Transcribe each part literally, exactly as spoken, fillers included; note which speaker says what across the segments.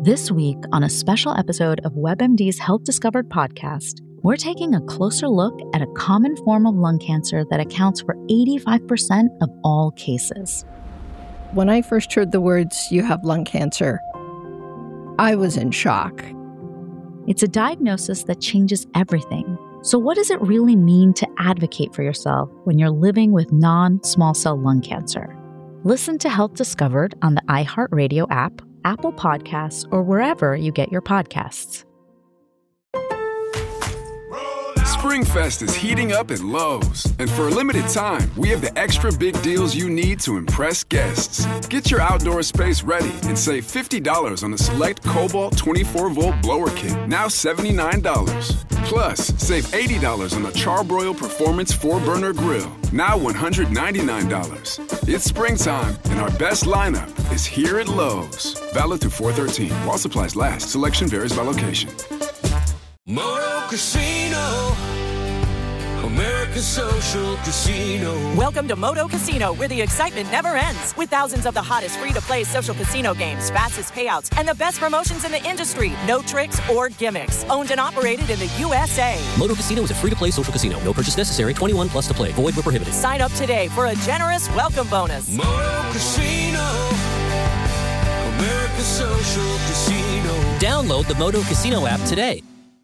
Speaker 1: This week, on a special episode of WebMD's Health Discovered podcast, we're taking a closer look at a common form of lung cancer that accounts for eighty-five percent of all cases.
Speaker 2: When I first heard the words, "you have lung cancer," I was in shock.
Speaker 1: It's a diagnosis that changes everything. So what does it really mean to advocate for yourself when you're living with non-small cell lung cancer? Listen to Health Discovered on the iHeartRadio app, Apple Podcasts, or wherever you get your podcasts.
Speaker 3: SpringFest is heating up at Lowe's, and for a limited time, we have the extra big deals you need to impress guests. Get your outdoor space ready and save fifty dollars on the select Cobalt twenty-four volt blower kit, now seventy-nine dollars. Plus, save eighty dollars on the Charbroil Performance four burner grill, now one hundred ninety-nine dollars. It's springtime, and our best lineup is here at Lowe's. Valid through four thirteen. While supplies last. Selection varies by location.
Speaker 4: Moto Casino, America's social casino.
Speaker 5: Welcome to Moto Casino, where the excitement never ends. With thousands of the hottest free-to-play social casino games, fastest payouts, and the best promotions in the industry. No tricks or gimmicks. Owned and operated in the U S A.
Speaker 6: Moto Casino is a free-to-play social casino. No purchase necessary. twenty-one plus to play. Void where prohibited.
Speaker 5: Sign up today for a generous welcome bonus.
Speaker 4: Moto Casino, America's social casino.
Speaker 6: Download the Moto Casino app today.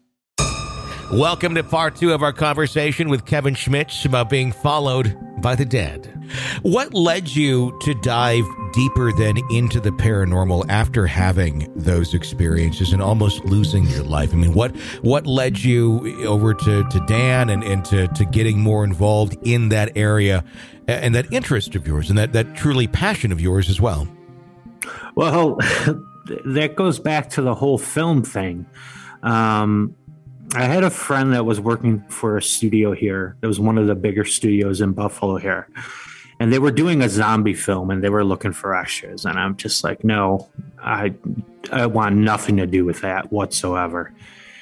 Speaker 7: Welcome to part two of our conversation with Kevin Schmitz about being followed by the dead. What led you to dive deeper than into the paranormal after having those experiences and almost losing your life? I mean, what what led you over to, to Dan and, and to, to getting more involved in that area and that interest of yours and that, that truly passion of yours as well?
Speaker 8: Well, that goes back to the whole film thing. Um I had a friend that was working for a studio here. It was one of the bigger studios in Buffalo here. And they were doing a zombie film and they were looking for extras. And I'm just like, no, I I want nothing to do with that whatsoever.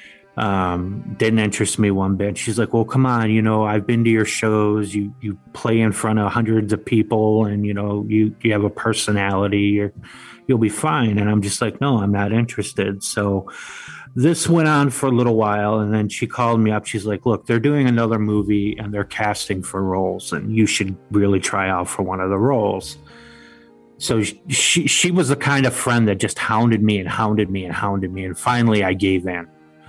Speaker 8: Um, didn't interest me one bit. She's like, well, come on, you know, I've been to your shows. You you play in front of hundreds of people and, you know, you, you have a personality. You're, you'll be fine. And I'm just like, no, I'm not interested. So this went on for a little while, and then she called me up. She's like, look, they're doing another movie, and they're casting for roles, and you should really try out for one of the roles. So she she was the kind of friend that just hounded me and hounded me and hounded me, and finally I gave in.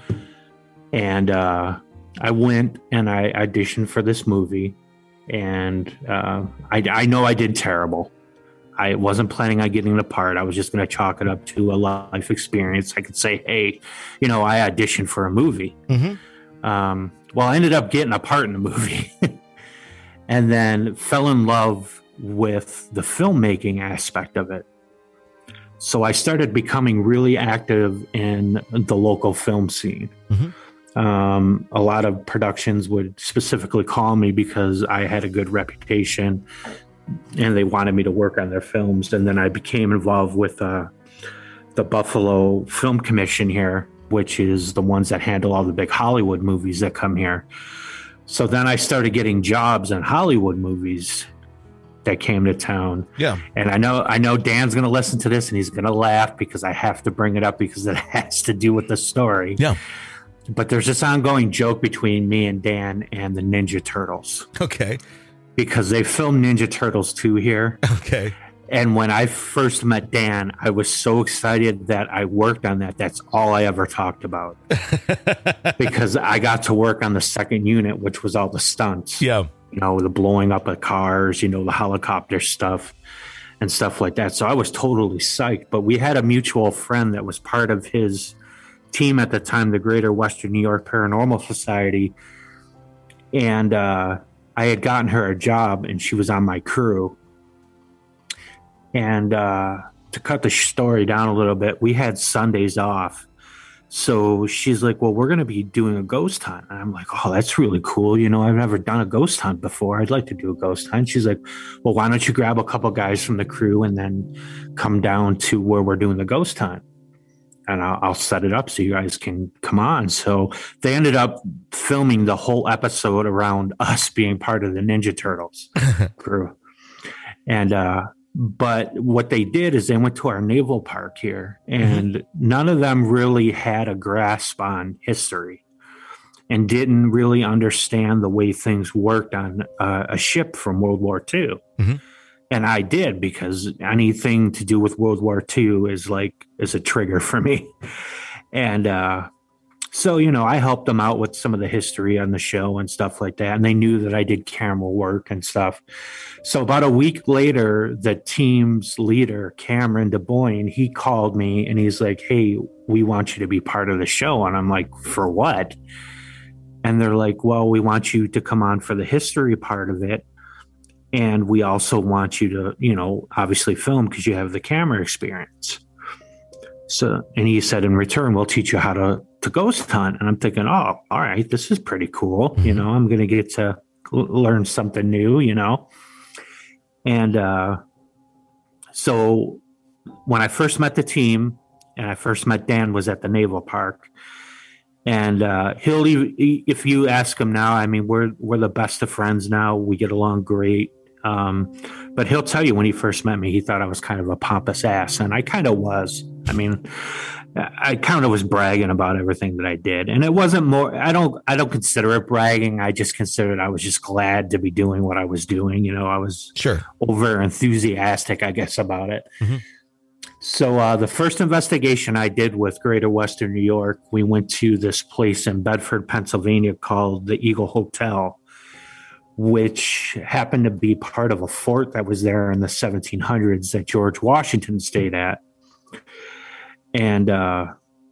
Speaker 8: And uh, I went and I auditioned for this movie, and uh, I, I know I did terrible. I wasn't planning on getting the part. I was just going to chalk it up to a life experience. I could say, hey, you know, I auditioned for a movie. Mm-hmm. Um, well, I ended up getting a part in the movie and then fell in love with the filmmaking aspect of it. So I started becoming really active in the local film scene. Mm-hmm. Um, a lot of productions would specifically call me because I had a good reputation and they wanted me to work on their films. And then I became involved with uh, the Buffalo Film Commission here, which is the ones that handle all the big Hollywood movies that come here. So then I started getting jobs in Hollywood movies that came to town.
Speaker 7: Yeah.
Speaker 8: And I know I know Dan's going to listen to this and he's going to laugh because I have to bring it up because it has to do with the story.
Speaker 7: Yeah.
Speaker 8: But there's this ongoing joke between me and Dan and the Ninja Turtles.
Speaker 7: Okay.
Speaker 8: Because they filmed Ninja Turtles two here.
Speaker 7: Okay.
Speaker 8: And when I first met Dan, I was so excited that I worked on that. That's all I ever talked about. Because I got to work on the second unit, which was all the stunts.
Speaker 7: Yeah.
Speaker 8: You know, the blowing up of cars, you know, the helicopter stuff and stuff like that. So I was totally psyched. But we had a mutual friend that was part of his team at the time, the Greater Western New York Paranormal Society. And, uh, I had gotten her a job and she was on my crew. And uh, to cut the story down a little bit, we had Sundays off. So she's like, well, we're going to be doing a ghost hunt. And I'm like, oh, that's really cool. You know, I've never done a ghost hunt before. I'd like to do a ghost hunt. She's like, well, why don't you grab a couple guys from the crew and then come down to where we're doing the ghost hunt? And I'll, I'll set it up so you guys can come on. So they ended up filming the whole episode around us being part of the Ninja Turtles crew. And uh, But what they did is they went to our naval park here, and mm-hmm. none of them really had a grasp on history and didn't really understand the way things worked on uh, a ship from World War Two. Mm-hmm. And I did, because anything to do with World War Two is like is a trigger for me. And uh, so, you know, I helped them out with some of the history on the show and stuff like that. And they knew that I did camera work and stuff. So about a week later, the team's leader, Cameron DeBoyne, he called me and he's like, hey, we want you to be part of the show. And I'm like, for what? And they're like, well, we want you to come on for the history part of it. And we also want you to, you know, obviously film because you have the camera experience. So, and he said, in return, we'll teach you how to, to ghost hunt. And I'm thinking, oh, all right, this is pretty cool. Mm-hmm. You know, I'm going to get to l- learn something new, you know. And uh, so when I first met the team and I first met Dan was at the Naval Park. And uh, he'll, if you ask him now, I mean, we're we're the best of friends now. We get along great. Um, but he'll tell you when he first met me, he thought I was kind of a pompous ass. And I kind of was. I mean, I kind of was bragging about everything that I did. And it wasn't more, I don't, I don't consider it bragging. I just considered I was just glad to be doing what I was doing. You know, I was
Speaker 7: sure
Speaker 8: over enthusiastic, I guess, about it. Mm-hmm. So uh, the first investigation I did with Greater Western New York, we went to this place in Bedford, Pennsylvania called the Eagle Hotel, which happened to be part of a fort that was there in the seventeen hundreds that George Washington stayed at. And uh,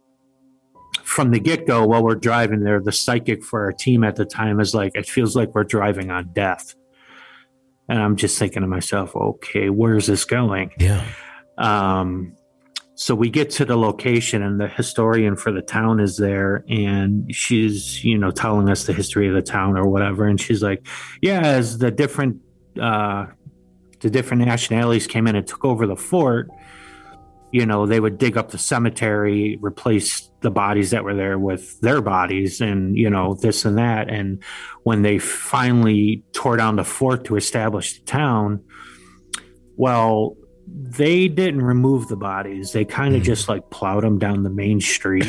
Speaker 8: from the get-go, while we're driving there, the psychic for our team at the time is like, it feels like we're driving on death. And I'm just thinking to myself, okay, where's this going?
Speaker 7: Yeah.
Speaker 8: Um, so we get to the location and the historian for the town is there and she's, you know, telling us the history of the town or whatever. And she's like, yeah, as the different, uh, the different nationalities came in and took over the fort, you know, they would dig up the cemetery, replace the bodies that were there with their bodies and, you know, this and that. And when they finally tore down the fort to establish the town, well, they didn't remove the bodies. They kind of mm. just like plowed them down the main street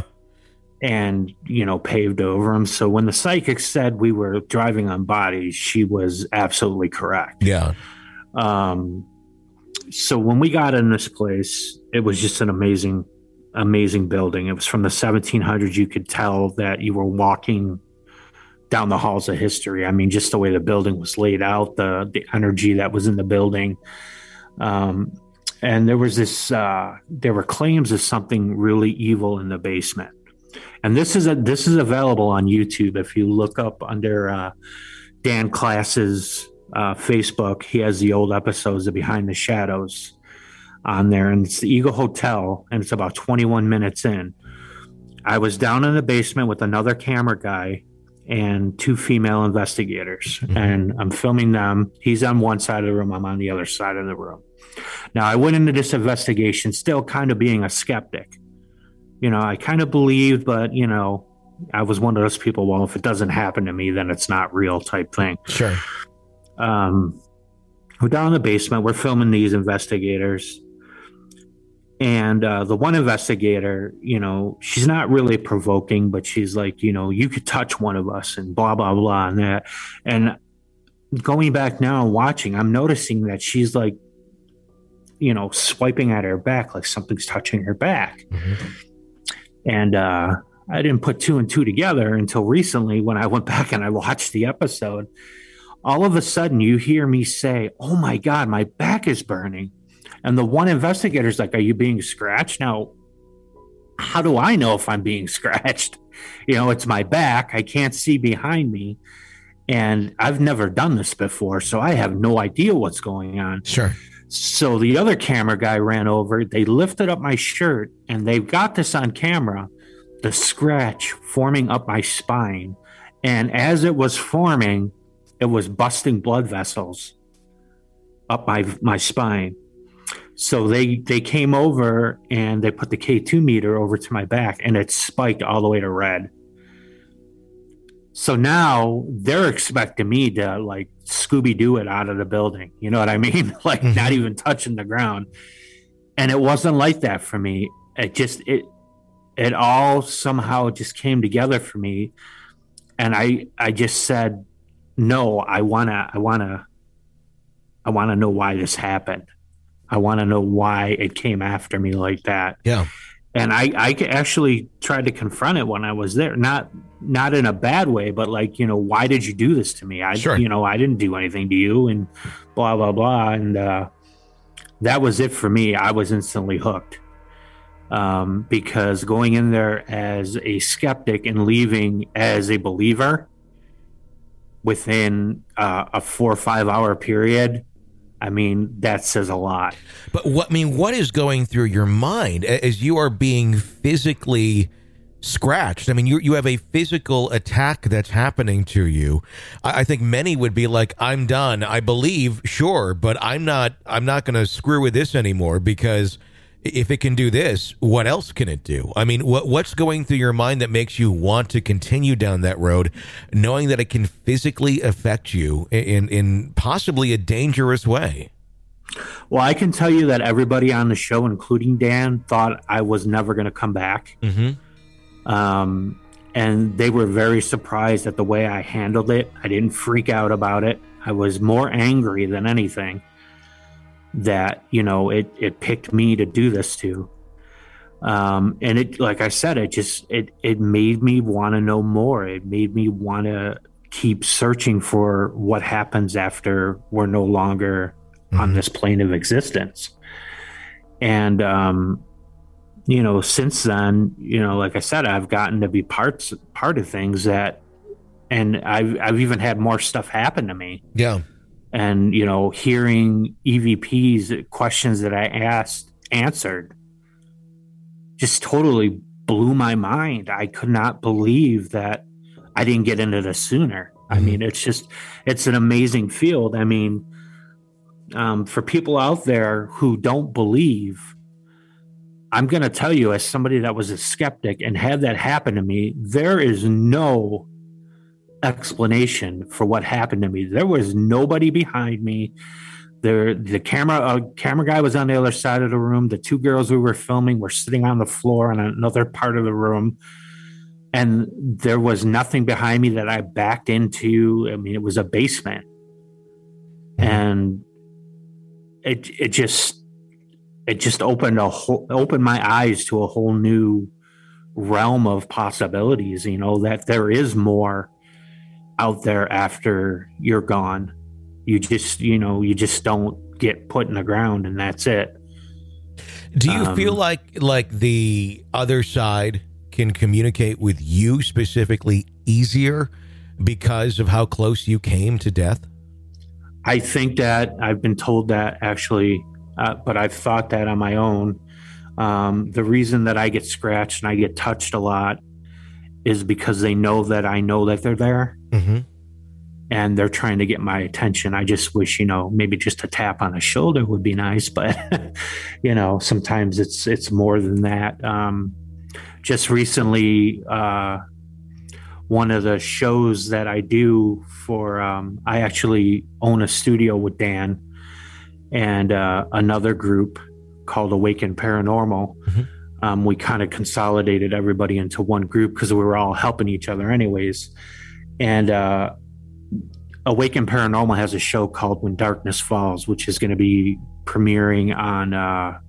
Speaker 8: and, you know, paved over them. So when the psychic said we were driving on bodies, she was absolutely correct.
Speaker 7: Yeah.
Speaker 8: Um, so when we got in this place, it was just an amazing, amazing building. It was from the seventeen hundreds. You could tell that you were walking down the halls of history. I mean, just the way the building was laid out, the the energy that was in the building. Um, and there was this, uh, there were claims of something really evil in the basement. And this is a, this is available on YouTube. If you look up under, uh, Dan Klass's, uh, Facebook, he has the old episodes of Behind the Shadows on there, and it's the Eagle Hotel, and it's about twenty-one minutes in. I was down in the basement with another camera guy and two female investigators, mm-hmm. and I'm filming them. He's on one side of the room. I'm on the other side of the room. Now, I went into this investigation still kind of being a skeptic. You know, I kind of believed, but, you know, I was one of those people, well, if it doesn't happen to me, then it's not real type thing.
Speaker 7: Sure.
Speaker 8: Um, we're down in the basement. We're filming these investigators. And uh, the one investigator, you know, she's not really provoking, but she's like, you know, you could touch one of us and blah, blah, blah, and that. And going back now and watching, I'm noticing that she's like, you know, swiping at her back like something's touching her back. Mm-hmm. And uh, I didn't put two and two together until recently when I went back and I watched the episode. All of a sudden, you hear me say, oh, my God, my back is burning. And the one investigator's like, are you being scratched? Now, how do I know if I'm being scratched? You know, it's my back. I can't see behind me. And I've never done this before, so I have no idea what's going on.
Speaker 7: Sure.
Speaker 8: So the other camera guy ran over. They lifted up my shirt, and they've got this on camera, the scratch forming up my spine. And as it was forming, it was busting blood vessels up my my spine. So they, they came over and they put the K two meter over to my back, and it spiked all the way to red. So now they're expecting me to like Scooby-Doo it out of the building. You know what I mean? Like mm-hmm. not even touching the ground. And it wasn't like that for me. It just, it, it all somehow just came together for me. And I, I just said, no, I want to, I want to, I want to know why this happened. I want to know why it came after me like that.
Speaker 7: Yeah.
Speaker 8: And I, I actually tried to confront it when I was there, not, not in a bad way, but like, you know, why did you do this to me? I,
Speaker 7: sure.
Speaker 8: you know, I didn't do anything to you and blah, blah, blah. And, uh, that was it for me. I was instantly hooked. Um, because going in there as a skeptic and leaving as a believer within uh, a four or five hour period, I mean, that says a lot.
Speaker 7: But what I mean, what is going through your mind as you are being physically scratched? I mean, you you have a physical attack that's happening to you. I, I think many would be like, "I'm done. I believe, sure, but I'm not. I'm not going to screw with this anymore because if it can do this, what else can it do?" I mean, what what's going through your mind that makes you want to continue down that road, knowing that it can physically affect you in in possibly a dangerous way?
Speaker 8: Well, I can tell you that everybody on the show, including Dan, thought I was never going to come back.
Speaker 7: Mm-hmm.
Speaker 8: Um, and they were very surprised at the way I handled it. I didn't freak out about it. I was more angry than anything that, you know, it, it picked me to do this to. Um, and it, like I said, it just, it, it made me want to know more. It made me want to keep searching for what happens after we're no longer mm-hmm. on this plane of existence. And, um, you know, since then, you know, like I said, I've gotten to be parts part of things that, and I've I've even had more stuff happen to me.
Speaker 7: Yeah.
Speaker 8: And, you know, hearing E V P's questions that I asked answered just totally blew my mind. I could not believe that I didn't get into this sooner. Mm-hmm. I mean, it's just, it's an amazing field. I mean, um, for people out there who don't believe, I'm going to tell you, as somebody that was a skeptic and had that happen to me, there is no explanation for what happened to me. There was nobody behind me. There, the camera, uh, camera guy was on the other side of the room. The two girls we were filming were sitting on the floor in another part of the room. And there was nothing behind me that I backed into. I mean, it was a basement. And it, it just, It just opened a whole, opened my eyes to a whole new realm of possibilities, you know, that there is more out there after you're gone. You just, you know, you just don't get put in the ground and that's it.
Speaker 7: Do you
Speaker 8: um,
Speaker 7: feel like, like the other side can communicate with you specifically easier because of how close you came to death?
Speaker 8: I think that I've been told that actually. Uh, but I've thought that on my own. Um, the reason that I get scratched and I get touched a lot is because they know that I know that they're there
Speaker 7: mm-hmm.
Speaker 8: and they're trying to get my attention. I just wish, you know, maybe just a tap on the shoulder would be nice, but you know, sometimes it's, it's more than that. Um, just recently, uh, one of the shows that I do for, um, I actually own a studio with Dan and uh, another group called Awaken Paranormal.
Speaker 7: Mm-hmm.
Speaker 8: Um, we kind of consolidated everybody into one group because we were all helping each other anyways. And uh, Awaken Paranormal has a show called When Darkness Falls, which is going to be premiering on, uh,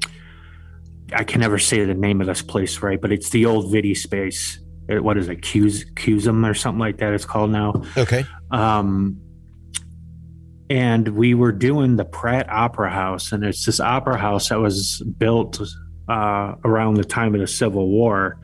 Speaker 8: I can never say the name of this place right, but it's the old Vidi Space. What is it? Cus- Cusum or something like that it's called now.
Speaker 7: Okay.
Speaker 8: Um, And we were doing the Pratt Opera House, and it's this opera house that was built uh, around the time of the Civil War.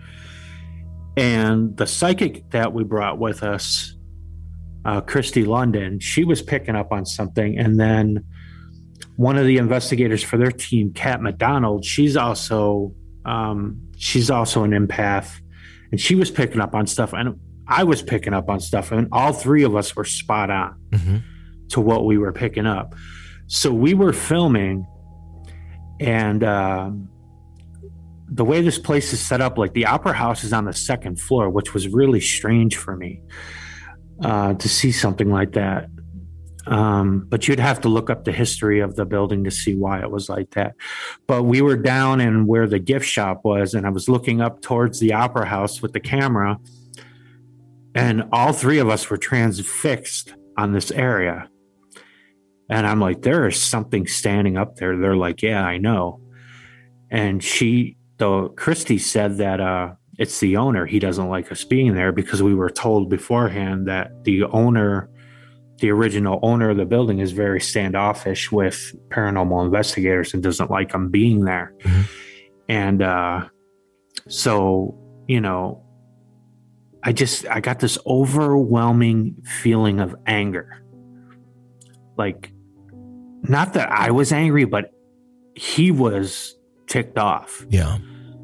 Speaker 8: And the psychic that we brought with us, uh, Christy London, she was picking up on something. And then one of the investigators for their team, Kat McDonald, she's also um, she's also an empath, and she was picking up on stuff, and I was picking up on stuff, and all three of us were spot on.
Speaker 7: Mm-hmm.
Speaker 8: to what we were picking up. So we were filming, and um, the way this place is set up, like the opera house is on the second floor, which was really strange for me uh, to see something like that. Um, but you'd have to look up the history of the building to see why it was like that. But we were down in where the gift shop was, and I was looking up towards the opera house with the camera, and all three of us were transfixed on this area. And I'm like, there is something standing up there. They're like, yeah, I know. And she, though, Christy said that uh, it's the owner. He doesn't like us being there because we were told beforehand that the owner, the original owner of the building, is very standoffish with paranormal investigators and doesn't like them being there. Mm-hmm. And uh, so, you know, I just, I got this overwhelming feeling of anger. Like, not that I was angry, but he was ticked off.
Speaker 7: Yeah.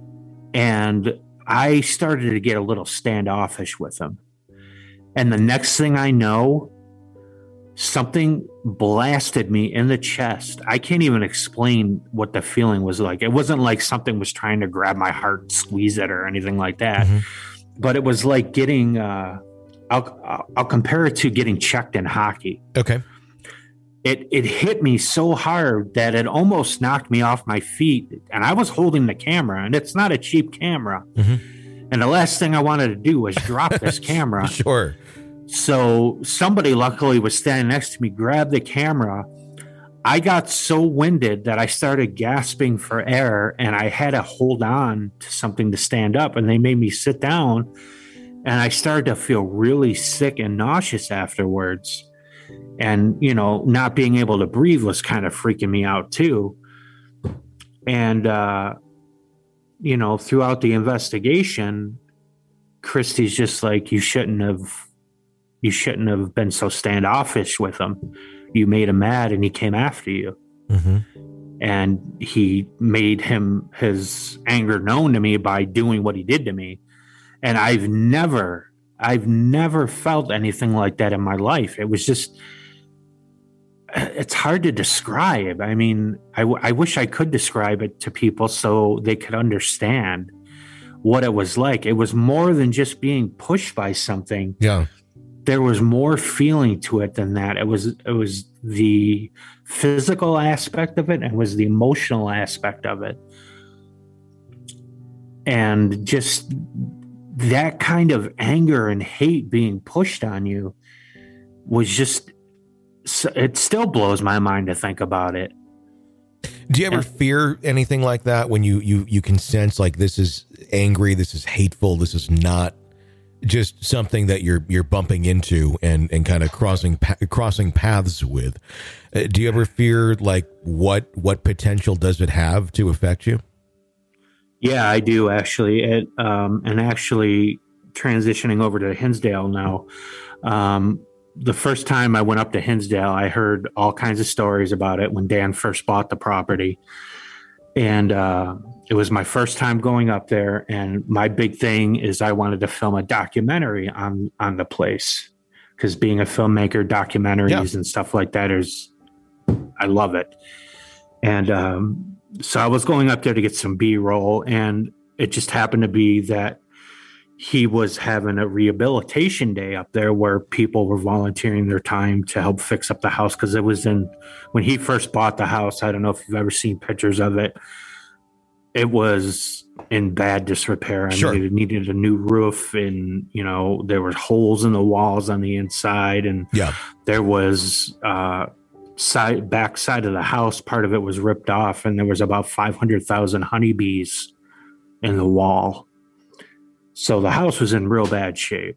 Speaker 8: And I started to get a little standoffish with him. And the next thing I know, something blasted me in the chest. I can't even explain what the feeling was like. It wasn't like something was trying to grab my heart and squeeze it or anything like that. Mm-hmm. But it was like getting, uh, I'll, I'll compare it to getting checked in hockey.
Speaker 7: Okay.
Speaker 8: It it hit me so hard that it almost knocked me off my feet. And I was holding the camera, and it's not a cheap camera. Mm-hmm. And the last thing I wanted to do was drop this camera.
Speaker 7: Sure.
Speaker 8: So somebody luckily was standing next to me, grabbed the camera. I got so winded that I started gasping for air, and I had to hold on to something to stand up. And they made me sit down, and I started to feel really sick and nauseous afterwards. And, you know, not being able to breathe was kind of freaking me out too. And, uh, you know, throughout the investigation, Christy's just like, you shouldn't have, you shouldn't have been so standoffish with him. You made him mad and he came after you. Mm-hmm. And he made him his anger known to me by doing what he did to me. And I've never, I've never felt anything like that in my life. It was just, it's hard to describe. I mean, I, w- I wish I could describe it to people so they could understand what it was like. It was more than just being pushed by something.
Speaker 7: Yeah.
Speaker 8: There was more feeling to it than that. It was, it was the physical aspect of it, and it was the emotional aspect of it. And just that kind of anger and hate being pushed on you was just, it still blows my mind to think about it.
Speaker 7: Do you ever and, fear anything like that when you, you, you can sense like this is angry, this is hateful, this is not just something that you're, you're bumping into and, and kind of crossing, pa- crossing paths with? Uh, do you ever fear like what, what potential does it have to affect you?
Speaker 8: Yeah, I do actually. It, um, and actually transitioning over to Hinsdale now, um, the first time I went up to Hinsdale, I heard all kinds of stories about it when Dan first bought the property. And uh, it was my first time going up there. And my big thing is I wanted to film a documentary on, on the place. Because being a filmmaker, documentaries yeah. and stuff like that is, I love it. And um, so I was going up there to get some B-roll. And it just happened to be that he was having a rehabilitation day up there where people were volunteering their time to help fix up the house. Cause it was in, when he first bought the house, I don't know if you've ever seen pictures of it. It was in bad disrepair. I
Speaker 7: sure.
Speaker 8: mean, it needed a new roof, and, you know, there were holes in the walls on the inside, and
Speaker 7: yeah.
Speaker 8: there was, uh, side, back side of the house. Part of it was ripped off, and there was about five hundred thousand honeybees in the wall. So the house was in real bad shape.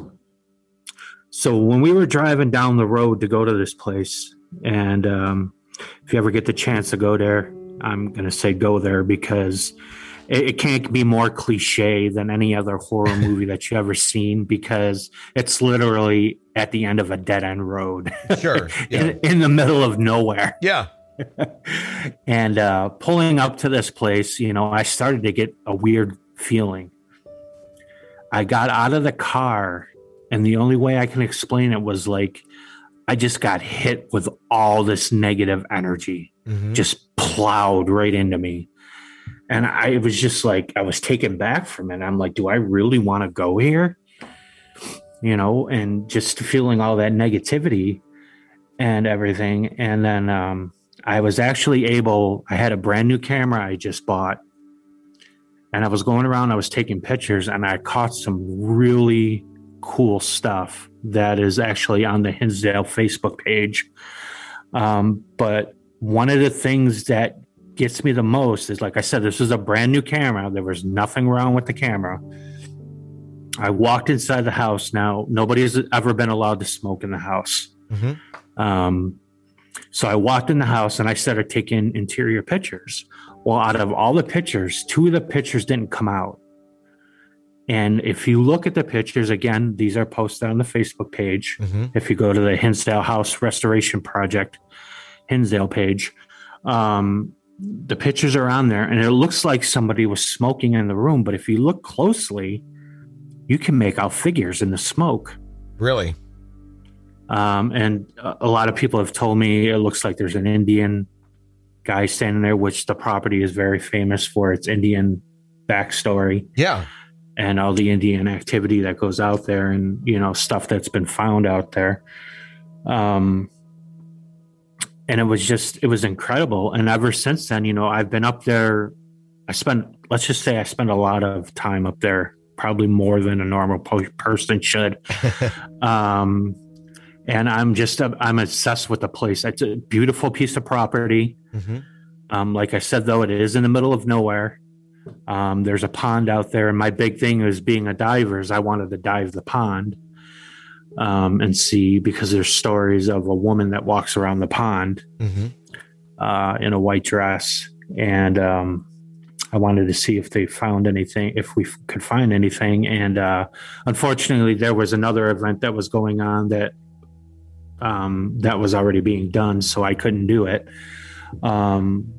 Speaker 8: So when we were driving down the road to go to this place, and um, if you ever get the chance to go there, I'm going to say go there, because it, it can't be more cliche than any other horror movie that you ever seen, because it's literally at the end of a dead end road.
Speaker 7: Sure. Yeah.
Speaker 8: in, in the middle of nowhere.
Speaker 7: Yeah.
Speaker 8: And uh, pulling up to this place, you know, I started to get a weird feeling. I got out of the car, and the only way I can explain it was like I just got hit with all this negative energy, mm-hmm. just plowed right into me. And I was just like, I was taken back from it. I'm like, do I really want to go here? You know, and just feeling all that negativity. and everything. And then um, I was actually able, I had a brand new camera I just bought. And I was going around, I was taking pictures, and I caught some really cool stuff that is actually on the Hinsdale Facebook page. Um, but one of the things that gets me the most is, like I said, this is a brand new camera. There was nothing wrong with the camera. I walked inside the house. Now, nobody has ever been allowed to smoke in the house. Mm-hmm. Um, so I walked in the house and I started taking interior pictures. Well, out of all the pictures, two of the pictures didn't come out. And if you look at the pictures, again, these are posted on the Facebook page. Mm-hmm. If you go to the Hinsdale House Restoration Project, Hinsdale page, um, the pictures are on there, and it looks like somebody was smoking in the room. But if you look closely, you can make out figures in the smoke.
Speaker 7: Really?
Speaker 8: Um, and a lot of people have told me it looks like there's an Indian guy standing there, which the property is very famous for its Indian backstory.
Speaker 7: Yeah.
Speaker 8: And all the Indian activity that goes out there, and, you know, stuff that's been found out there. Um, and it was just, it was incredible. And ever since then, you know, I've been up there. I spent, let's just say I spent a lot of time up there, probably more than a normal po- person should. um, and I'm just, I'm obsessed with the place. It's a beautiful piece of property. Mm-hmm. Um, like I said, though, it is in the middle of nowhere. Um, there's a pond out there, and my big thing is, being a diver, is I wanted to dive the pond um, and see, because there's stories of a woman that walks around the pond mm-hmm. uh, in a white dress, and um, I wanted to see if they found anything, if we f- could find anything. And uh, unfortunately, there was another event that was going on that um, that was already being done, so I couldn't do it. Um,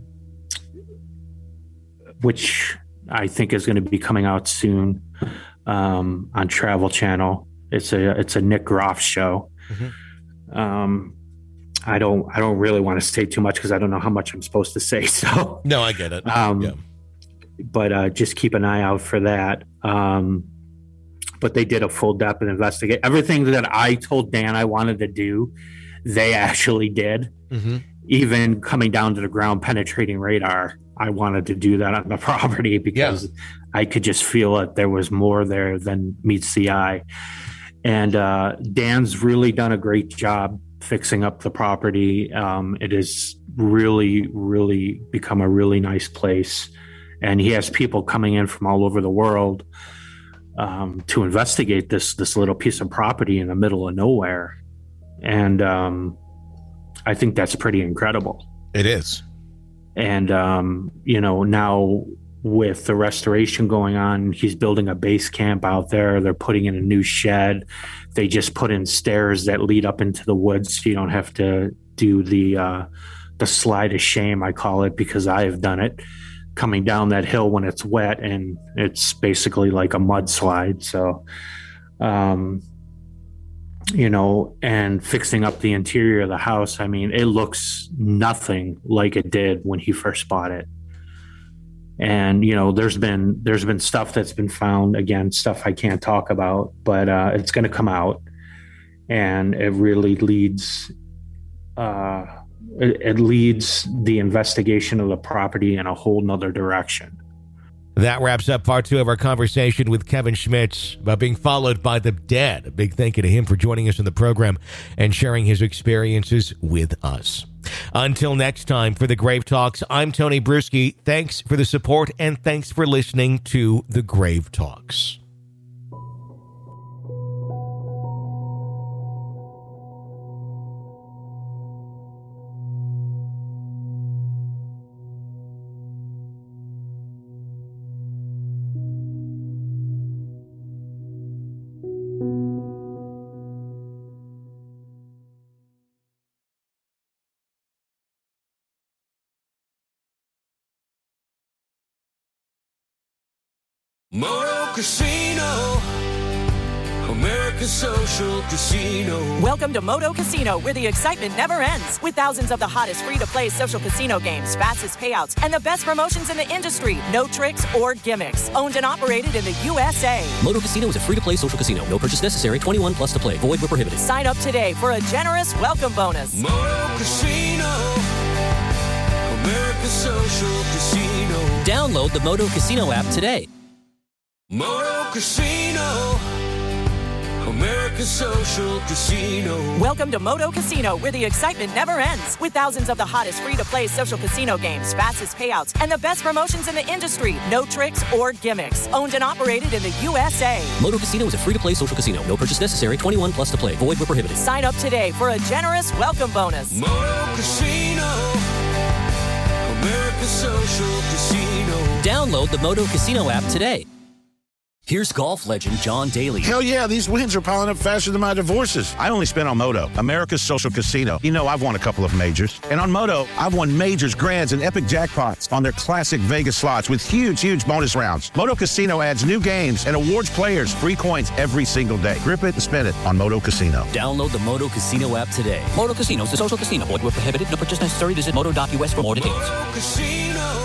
Speaker 8: which I think is going to be coming out soon um, on Travel Channel. It's a it's a Nick Groff show. Mm-hmm. Um, I don't I don't really want to say too much because I don't know how much I'm supposed to say. So
Speaker 7: no, I get it.
Speaker 8: Um,
Speaker 7: yeah.
Speaker 8: But uh, just keep an eye out for that. Um, but they did a full depth investigate. Everything that I told Dan I wanted to do, they actually did. Mm-hmm. Even coming down to the ground penetrating radar, I wanted to do that on the property because yeah. I could just feel that there was more there than meets the eye. And uh, Dan's really done a great job fixing up the property. Um, it has really, really become a really nice place. And he has people coming in from all over the world um, to investigate this this little piece of property in the middle of nowhere. And um, I think that's pretty incredible.
Speaker 7: It is.
Speaker 8: And, um, you know, now with the restoration going on, he's building a base camp out there. They're putting in a new shed. They just put in stairs that lead up into the woods, so you don't have to do the uh, the slide of shame, I call it, because I have done it, coming down that hill when it's wet, and it's basically like a mudslide. So, um, you know, and fixing up the interior of the house. I mean, it looks nothing like it did when he first bought it. And, you know, there's been, there's been stuff that's been found, again, stuff I can't talk about, but uh, it's going to come out, and it really leads, uh, it, it leads the investigation of the property in a whole nother direction.
Speaker 7: That wraps up part two of our conversation with Kevin Schmitz about being followed by the dead. A big thank you to him for joining us in the program and sharing his experiences with us. Until next time, for the Grave Talks, I'm Tony Bruschi. Thanks for the support, and thanks for listening to the Grave Talks.
Speaker 4: Moro Casino, America's Social Casino.
Speaker 5: Welcome to Moto Casino, where the excitement never ends. With thousands of the hottest free-to-play social casino games, fastest payouts, and the best promotions in the industry. No tricks or gimmicks. Owned and operated in the U S A.
Speaker 6: Moto Casino is a free-to-play social casino. No purchase necessary. twenty-one plus to play. Void where prohibited.
Speaker 5: Sign up today for a generous welcome bonus.
Speaker 4: Moto Casino. America's Social Casino.
Speaker 6: Download the Moto Casino app today.
Speaker 4: Moto Casino. America's Social Casino.
Speaker 5: Welcome to Moto Casino, where the excitement never ends. With thousands of the hottest free-to-play social casino games, fastest payouts, and the best promotions in the industry. No tricks or gimmicks. Owned and operated in the U S A.
Speaker 6: Moto Casino is a free-to-play social casino. No purchase necessary. twenty-one plus to play. Void where prohibited.
Speaker 5: Sign up today for a generous welcome bonus.
Speaker 4: Moto Casino. America's Social Casino.
Speaker 6: Download the Moto Casino app today. Here's golf legend John Daly.
Speaker 9: Hell yeah, these wins are piling up faster than my divorces. I only spent on Moto, America's Social Casino. You know, I've won a couple of majors. And on Moto, I've won majors, grands, and epic jackpots on their classic Vegas slots with huge, huge bonus rounds. Moto Casino adds new games and awards players free coins every single day. Grip it and spin it on Moto Casino.
Speaker 6: Download the Moto Casino app today. Moto Casino is a social casino. Void where prohibited. No purchase necessary. Visit moto dot U S for more details.
Speaker 4: Moto Casino.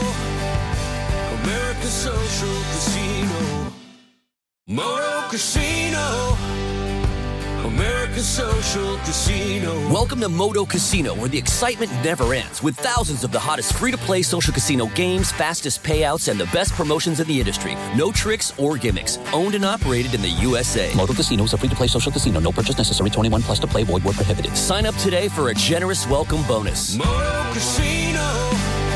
Speaker 4: America's Social Casino. Moto Casino. America's Social Casino.
Speaker 6: Welcome to Moto Casino, where the excitement never ends. With thousands of the hottest free-to-play social casino games, fastest payouts, and the best promotions in the industry. No tricks or gimmicks. Owned and operated in the U S A. Moto Casino is a free-to-play social casino. No purchase necessary. twenty-one plus to play. Void where prohibited. Sign up today for a generous welcome bonus.
Speaker 4: Moto Casino.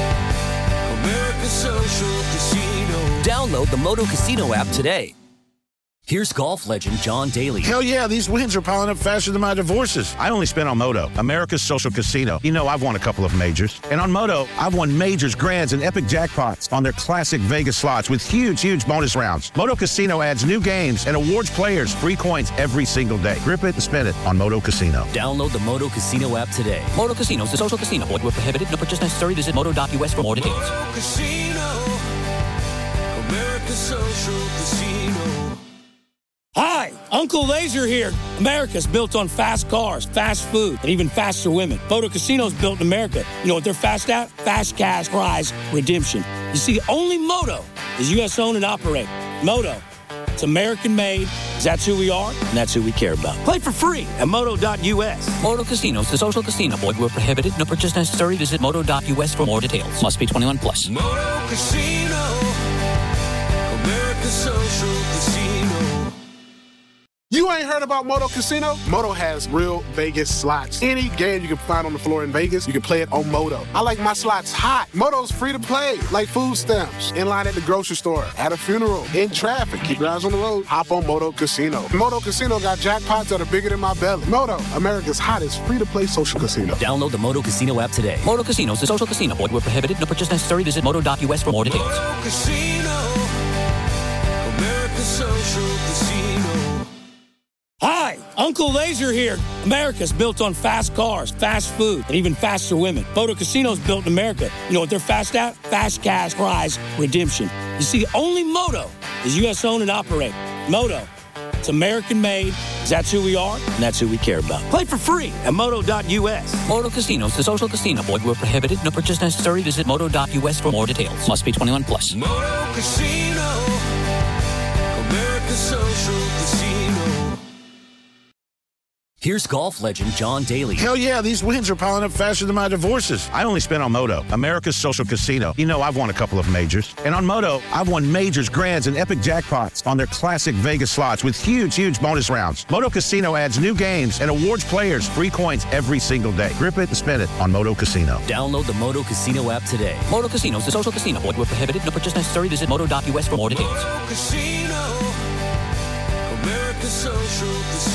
Speaker 4: America's Social Casino.
Speaker 6: Download the Moto Casino app today. Here's golf legend John Daly.
Speaker 9: Hell yeah, these wins are piling up faster than my divorces. I only spent on Moto, America's Social Casino. You know, I've won a couple of majors. And on Moto, I've won majors, grands, and epic jackpots on their classic Vegas slots with huge, huge bonus rounds. Moto Casino adds new games and awards players free coins every single day. Grip it and spin it on Moto Casino.
Speaker 6: Download the Moto Casino app today. Moto Casino is a social casino. Void where prohibited. No purchase necessary. Visit moto dot U S for more details.
Speaker 4: Moto Casino. America's Social Casino.
Speaker 10: Hi, Uncle Laser here. America's built on fast cars, fast food, and even faster women. Moto Casino's built in America. You know what they're fast at? Fast cash prize redemption. You see, only Moto is U S owned and operated. Moto, it's American made. That's who we are, and that's who we care about. Play for free at moto dot U S.
Speaker 6: Moto Casino is a social casino. Void where prohibited. No purchase necessary. Visit moto dot U S for more details. Must be twenty-one plus.
Speaker 4: Moto Casino. America's Social Casino.
Speaker 11: You ain't heard about Moto Casino? Moto has real Vegas slots. Any game you can find on the floor in Vegas, you can play it on Moto. I like my slots hot. Moto's free to play, like food stamps, in line at the grocery store, at a funeral, in traffic. Keep your eyes on the road. Hop on Moto Casino. Moto Casino got jackpots that are bigger than my belly. Moto, America's hottest free-to-play social casino.
Speaker 6: Download the Moto Casino app today. Moto Casino is a social casino. Void where prohibited. No purchase necessary. Visit moto dot U S for more details.
Speaker 4: Moto Casino. America's Social Casino.
Speaker 10: Hi, Uncle Laser here. America's built on fast cars, fast food, and even faster women. Moto Casino's built in America. You know what they're fast at? Fast cash prize redemption. You see, only Moto is U S owned and operated. Moto, it's American made. That's who we are, and that's who we care about. Play for free at moto dot U S.
Speaker 6: Moto Casino is a social casino. Void where prohibited. No purchase necessary. Visit moto dot U S for more details. Must be twenty-one plus.
Speaker 4: Moto Casino. America's Social Casino.
Speaker 6: Here's golf legend John Daly.
Speaker 9: Hell yeah, these wins are piling up faster than my divorces. I only spent on Moto, America's Social Casino. You know, I've won a couple of majors. And on Moto, I've won majors, grands, and epic jackpots on their classic Vegas slots with huge, huge bonus rounds. Moto Casino adds new games and awards players free coins every single day. Grip it and spin it on Moto Casino.
Speaker 6: Download the Moto Casino app today. Moto Casino is a social casino. Void where prohibited. No purchase necessary. Visit moto dot U S for more details.
Speaker 4: Moto Casino. America's Social Casino.